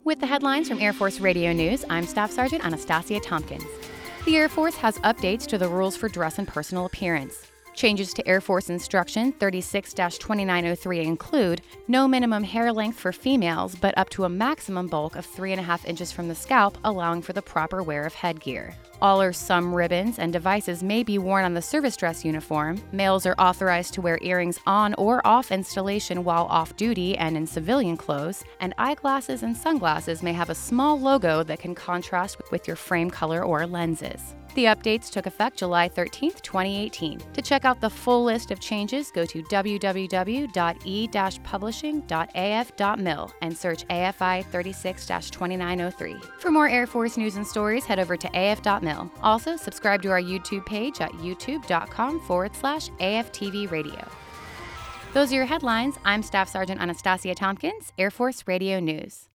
With the headlines from Air Force Radio News, I'm Staff Sergeant Anastasia Tompkins. The Air Force has updates to the rules for dress and personal appearance. Changes to Air Force Instruction 36-2903 include no minimum hair length for females, but up to a maximum bulk of 3.5 inches from the scalp, allowing for the proper wear of headgear. All or some ribbons and devices may be worn on the service dress uniform. Males are authorized to wear earrings on or off installation while off duty and in civilian clothes, and eyeglasses and sunglasses may have a small logo that can contrast with your frame color or lenses. The updates took effect July 13, 2018. To check out the full list of changes, go to www.e-publishing.af.mil and search AFI 36-2903. For more Air Force news and stories, head over to af.mil. Also, subscribe to our YouTube page at youtube.com/AFTV Radio. Those are your headlines. I'm Staff Sergeant Anastasia Tompkins, Air Force Radio News.